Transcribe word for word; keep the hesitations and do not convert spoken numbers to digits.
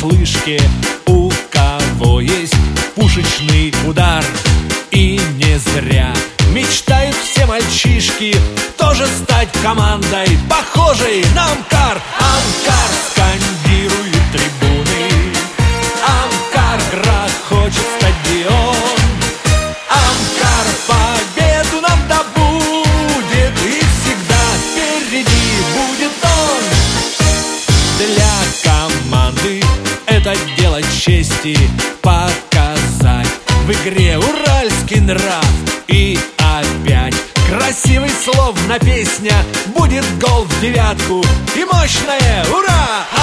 флышке, у кого есть пушечный удар. И не зря мечтают все мальчишки тоже стать командой, похожей на Амкар. Амкар скандирует трибуны, Амкар грохочет стадион, Амкар победу нам добудет, и всегда впереди будет он. Для команды это дело чести показать в игре уральский нрав. И опять красивый словно песня, будет гол в девятку и мощное ура!